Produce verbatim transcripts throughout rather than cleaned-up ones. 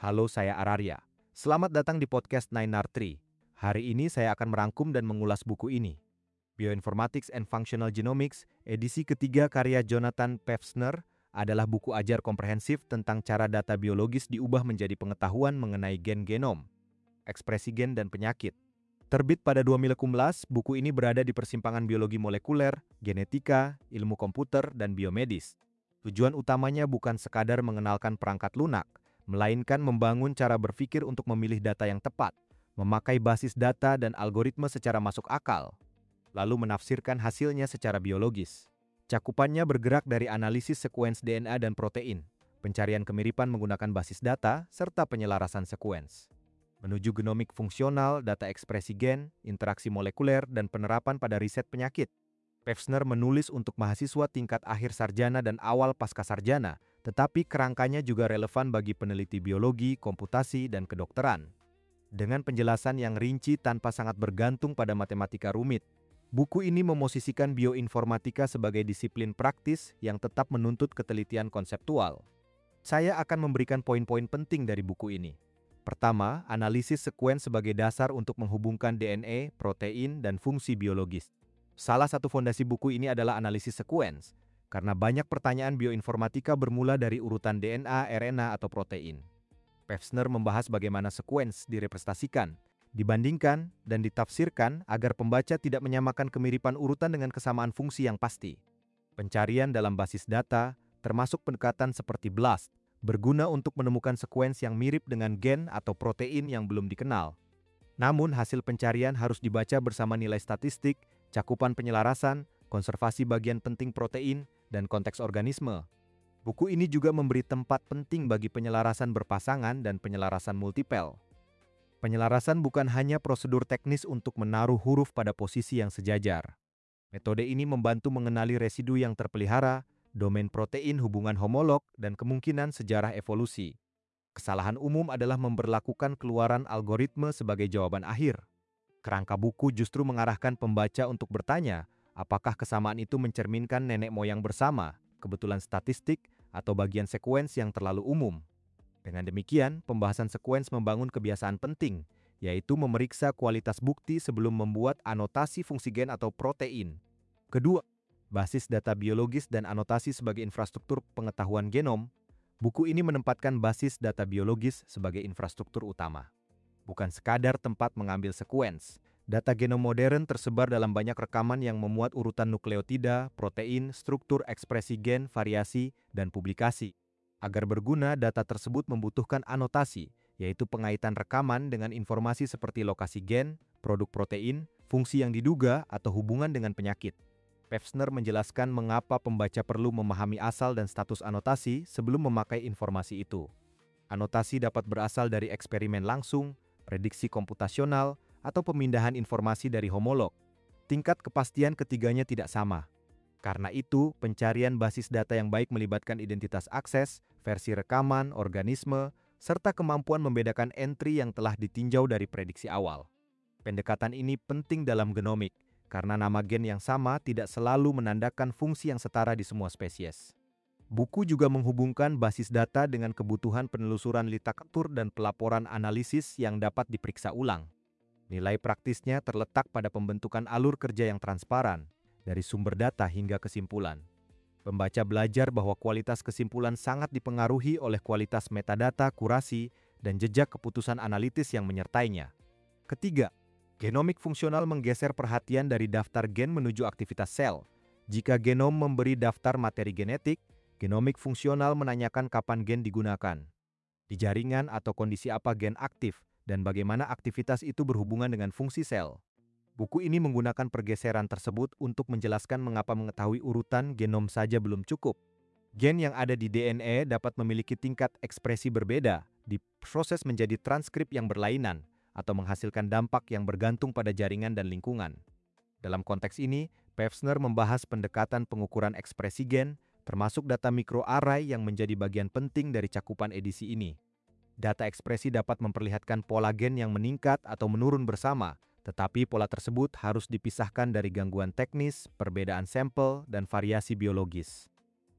Halo, saya Araria. Selamat datang di podcast Nine R Tree. Hari ini saya akan merangkum dan mengulas buku ini. Bioinformatics and Functional Genomics, edisi ketiga karya Jonathan Pevsner, adalah buku ajar komprehensif tentang cara data biologis diubah menjadi pengetahuan mengenai gen genom, ekspresi gen, dan penyakit. Terbit pada dua ribu sembilan belas, buku ini berada di persimpangan biologi molekuler, genetika, ilmu komputer, dan biomedis. Tujuan utamanya bukan sekadar mengenalkan perangkat lunak, melainkan membangun cara berpikir untuk memilih data yang tepat, memakai basis data dan algoritma secara masuk akal, lalu menafsirkan hasilnya secara biologis. Cakupannya bergerak dari analisis sekuens D N A dan protein, pencarian kemiripan menggunakan basis data, serta penyelarasan sekuens, menuju genomik fungsional, data ekspresi gen, interaksi molekuler, dan penerapan pada riset penyakit. Pevsner menulis untuk mahasiswa tingkat akhir sarjana dan awal pasca sarjana, tetapi kerangkanya juga relevan bagi peneliti biologi, komputasi, dan kedokteran. Dengan penjelasan yang rinci tanpa sangat bergantung pada matematika rumit, buku ini memosisikan bioinformatika sebagai disiplin praktis yang tetap menuntut ketelitian konseptual. Saya akan memberikan poin-poin penting dari buku ini. Pertama, analisis sekuens sebagai dasar untuk menghubungkan D N A, protein, dan fungsi biologis. Salah satu fondasi buku ini adalah analisis sekuens, karena banyak pertanyaan bioinformatika bermula dari urutan D N A, R N A, atau protein. Pevsner membahas bagaimana sekuens direpresentasikan, dibandingkan, dan ditafsirkan agar pembaca tidak menyamakan kemiripan urutan dengan kesamaan fungsi yang pasti. Pencarian dalam basis data, termasuk pendekatan seperti BLAST, berguna untuk menemukan sekuens yang mirip dengan gen atau protein yang belum dikenal. Namun, hasil pencarian harus dibaca bersama nilai statistik, cakupan penyelarasan, konservasi bagian penting protein, dan konteks organisme. Buku ini juga memberi tempat penting bagi penyelarasan berpasangan dan penyelarasan multipel. Penyelarasan bukan hanya prosedur teknis untuk menaruh huruf pada posisi yang sejajar. Metode ini membantu mengenali residu yang terpelihara, domain protein, hubungan homolog, dan kemungkinan sejarah evolusi. Kesalahan umum adalah memberlakukan keluaran algoritma sebagai jawaban akhir. Kerangka buku justru mengarahkan pembaca untuk bertanya, apakah kesamaan itu mencerminkan nenek moyang bersama, kebetulan statistik, atau bagian sekuens yang terlalu umum. Dengan demikian, pembahasan sekuens membangun kebiasaan penting, yaitu memeriksa kualitas bukti sebelum membuat anotasi fungsi gen atau protein. Kedua, basis data biologis dan anotasi sebagai infrastruktur pengetahuan genom. Buku ini menempatkan basis data biologis sebagai infrastruktur utama. Bukan sekadar tempat mengambil sekuens. Data genom modern tersebar dalam banyak rekaman yang memuat urutan nukleotida, protein, struktur ekspresi gen, variasi, dan publikasi. Agar berguna, data tersebut membutuhkan anotasi, yaitu pengaitan rekaman dengan informasi seperti lokasi gen, produk protein, fungsi yang diduga, atau hubungan dengan penyakit. Pevsner menjelaskan mengapa pembaca perlu memahami asal dan status anotasi sebelum memakai informasi itu. Anotasi dapat berasal dari eksperimen langsung, prediksi komputasional, atau pemindahan informasi dari homolog. Tingkat kepastian ketiganya tidak sama. Karena itu, pencarian basis data yang baik melibatkan identitas akses, versi rekaman, organisme, serta kemampuan membedakan entry yang telah ditinjau dari prediksi awal. Pendekatan ini penting dalam genomik, karena nama gen yang sama tidak selalu menandakan fungsi yang setara di semua spesies. Buku juga menghubungkan basis data dengan kebutuhan penelusuran literatur dan pelaporan analisis yang dapat diperiksa ulang. Nilai praktisnya terletak pada pembentukan alur kerja yang transparan, dari sumber data hingga kesimpulan. Pembaca belajar bahwa kualitas kesimpulan sangat dipengaruhi oleh kualitas metadata, kurasi, dan jejak keputusan analitis yang menyertainya. Ketiga, genomik fungsional menggeser perhatian dari daftar gen menuju aktivitas sel. Jika genom memberi daftar materi genetik, genomik fungsional menanyakan kapan gen digunakan, di jaringan atau kondisi apa gen aktif, dan bagaimana aktivitas itu berhubungan dengan fungsi sel. Buku ini menggunakan pergeseran tersebut untuk menjelaskan mengapa mengetahui urutan genom saja belum cukup. Gen yang ada di D N A dapat memiliki tingkat ekspresi berbeda, diproses menjadi transkrip yang berlainan, atau menghasilkan dampak yang bergantung pada jaringan dan lingkungan. Dalam konteks ini, Pevsner membahas pendekatan pengukuran ekspresi gen, termasuk data mikroarray yang menjadi bagian penting dari cakupan edisi ini. Data ekspresi dapat memperlihatkan pola gen yang meningkat atau menurun bersama, tetapi pola tersebut harus dipisahkan dari gangguan teknis, perbedaan sampel, dan variasi biologis.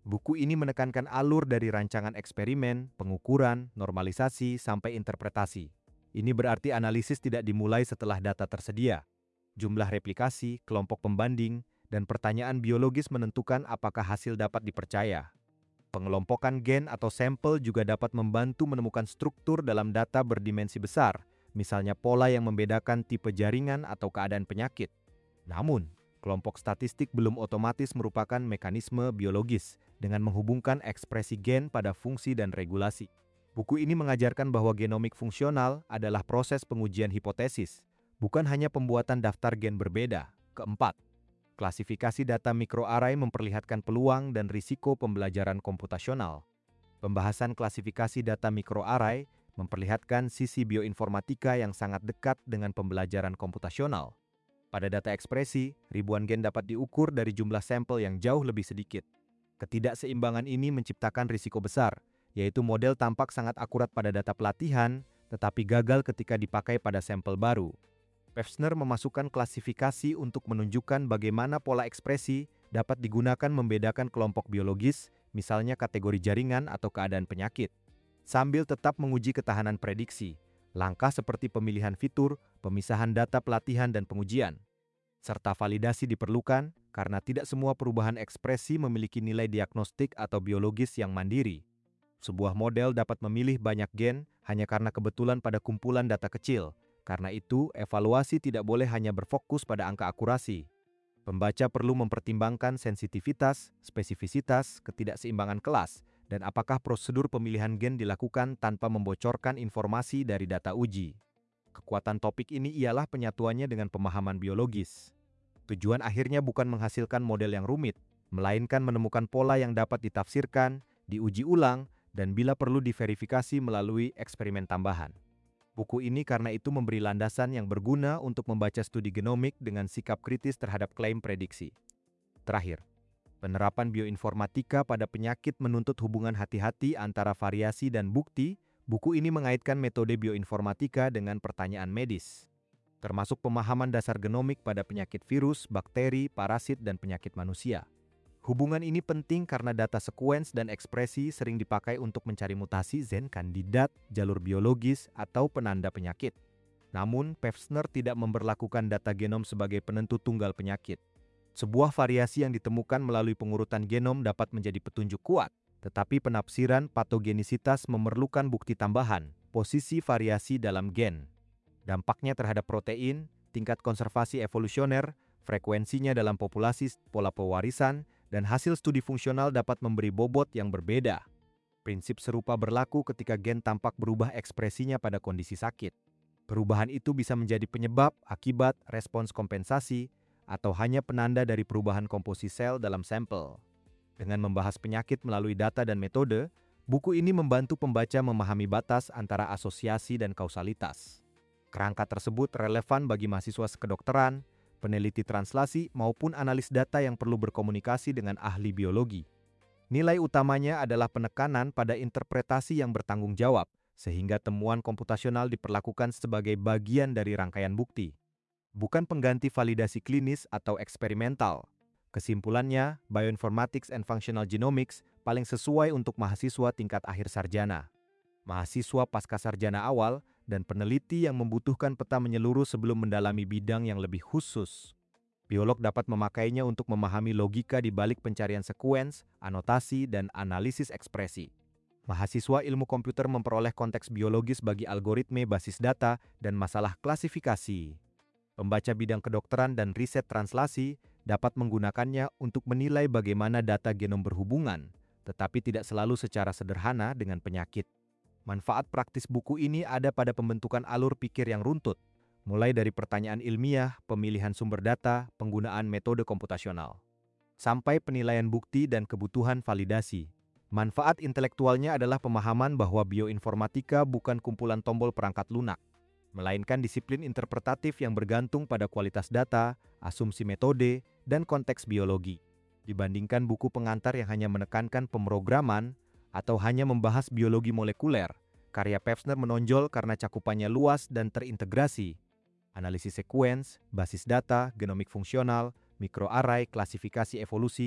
Buku ini menekankan alur dari rancangan eksperimen, pengukuran, normalisasi, sampai interpretasi. Ini berarti analisis tidak dimulai setelah data tersedia. Jumlah replikasi, kelompok pembanding, dan pertanyaan biologis menentukan apakah hasil dapat dipercaya. Pengelompokan gen atau sampel juga dapat membantu menemukan struktur dalam data berdimensi besar, misalnya pola yang membedakan tipe jaringan atau keadaan penyakit. Namun, kelompok statistik belum otomatis merupakan mekanisme biologis dengan menghubungkan ekspresi gen pada fungsi dan regulasi. Buku ini mengajarkan bahwa genomik fungsional adalah proses pengujian hipotesis, bukan hanya pembuatan daftar gen berbeda. Keempat, klasifikasi data mikroarray memperlihatkan peluang dan risiko pembelajaran komputasional. Pembahasan klasifikasi data mikroarray memperlihatkan sisi bioinformatika yang sangat dekat dengan pembelajaran komputasional. Pada data ekspresi, ribuan gen dapat diukur dari jumlah sampel yang jauh lebih sedikit. Ketidakseimbangan ini menciptakan risiko besar, yaitu model tampak sangat akurat pada data pelatihan, tetapi gagal ketika dipakai pada sampel baru. Pevsner memasukkan klasifikasi untuk menunjukkan bagaimana pola ekspresi dapat digunakan membedakan kelompok biologis, misalnya kategori jaringan atau keadaan penyakit, sambil tetap menguji ketahanan prediksi, langkah seperti pemilihan fitur, pemisahan data pelatihan dan pengujian. Serta validasi diperlukan karena tidak semua perubahan ekspresi memiliki nilai diagnostik atau biologis yang mandiri. Sebuah model dapat memilih banyak gen hanya karena kebetulan pada kumpulan data kecil. Karena itu, evaluasi tidak boleh hanya berfokus pada angka akurasi. Pembaca perlu mempertimbangkan sensitivitas, spesifisitas, ketidakseimbangan kelas, dan apakah prosedur pemilihan gen dilakukan tanpa membocorkan informasi dari data uji. Kekuatan topik ini ialah penyatuannya dengan pemahaman biologis. Tujuan akhirnya bukan menghasilkan model yang rumit, melainkan menemukan pola yang dapat ditafsirkan, diuji ulang, dan bila perlu diverifikasi melalui eksperimen tambahan. Buku ini karena itu memberi landasan yang berguna untuk membaca studi genomik dengan sikap kritis terhadap klaim prediksi. Terakhir, penerapan bioinformatika pada penyakit menuntut hubungan hati-hati antara variasi dan bukti. Buku ini mengaitkan metode bioinformatika dengan pertanyaan medis, termasuk pemahaman dasar genomik pada penyakit virus, bakteri, parasit, dan penyakit manusia. Hubungan ini penting karena data sekuens dan ekspresi sering dipakai untuk mencari mutasi gen kandidat, jalur biologis, atau penanda penyakit. Namun, Pevsner tidak memberlakukan data genom sebagai penentu tunggal penyakit. Sebuah variasi yang ditemukan melalui pengurutan genom dapat menjadi petunjuk kuat, tetapi penafsiran patogenisitas memerlukan bukti tambahan, posisi variasi dalam gen, dampaknya terhadap protein, tingkat konservasi evolusioner, frekuensinya dalam populasi, pola pewarisan, dan hasil studi fungsional dapat memberi bobot yang berbeda. Prinsip serupa berlaku ketika gen tampak berubah ekspresinya pada kondisi sakit. Perubahan itu bisa menjadi penyebab, akibat, respons kompensasi, atau hanya penanda dari perubahan komposisi sel dalam sampel. Dengan membahas penyakit melalui data dan metode, buku ini membantu pembaca memahami batas antara asosiasi dan kausalitas. Kerangka tersebut relevan bagi mahasiswa kedokteran, peneliti translasi, maupun analis data yang perlu berkomunikasi dengan ahli biologi. Nilai utamanya adalah penekanan pada interpretasi yang bertanggung jawab, sehingga temuan komputasional diperlakukan sebagai bagian dari rangkaian bukti, bukan pengganti validasi klinis atau eksperimental. Kesimpulannya, Bioinformatics and Functional Genomics paling sesuai untuk mahasiswa tingkat akhir sarjana, mahasiswa pasca sarjana awal, dan peneliti yang membutuhkan peta menyeluruh sebelum mendalami bidang yang lebih khusus. Biolog dapat memakainya untuk memahami logika di balik pencarian sekuens, anotasi, dan analisis ekspresi. Mahasiswa ilmu komputer memperoleh konteks biologis bagi algoritme basis data dan masalah klasifikasi. Pembaca bidang kedokteran dan riset translasi dapat menggunakannya untuk menilai bagaimana data genom berhubungan, tetapi tidak selalu secara sederhana dengan penyakit. Manfaat praktis buku ini ada pada pembentukan alur pikir yang runtut, mulai dari pertanyaan ilmiah, pemilihan sumber data, penggunaan metode komputasional, sampai penilaian bukti dan kebutuhan validasi. Manfaat intelektualnya adalah pemahaman bahwa bioinformatika bukan kumpulan tombol perangkat lunak, melainkan disiplin interpretatif yang bergantung pada kualitas data, asumsi metode, dan konteks biologi. Dibandingkan buku pengantar yang hanya menekankan pemrograman atau hanya membahas biologi molekuler, karya Pevsner menonjol karena cakupannya luas dan terintegrasi. Analisis sekuens, basis data, genomik fungsional, mikroarray, klasifikasi evolusi,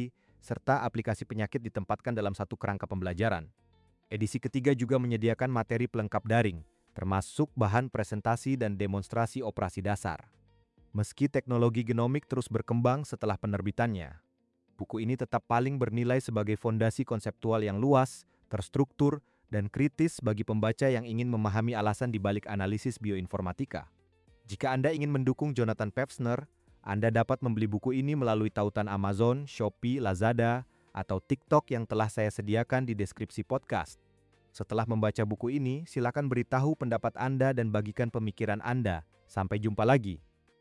serta aplikasi penyakit ditempatkan dalam satu kerangka pembelajaran. Edisi ketiga juga menyediakan materi pelengkap daring, termasuk bahan presentasi dan demonstrasi operasi dasar. Meski teknologi genomik terus berkembang setelah penerbitannya, buku ini tetap paling bernilai sebagai fondasi konseptual yang luas, terstruktur, dan kritis bagi pembaca yang ingin memahami alasan di balik analisis bioinformatika. Jika Anda ingin mendukung Jonathan Pevsner, Anda dapat membeli buku ini melalui tautan Amazon, Shopee, Lazada, atau TikTok yang telah saya sediakan di deskripsi podcast. Setelah membaca buku ini, silakan beritahu pendapat Anda dan bagikan pemikiran Anda. Sampai jumpa lagi.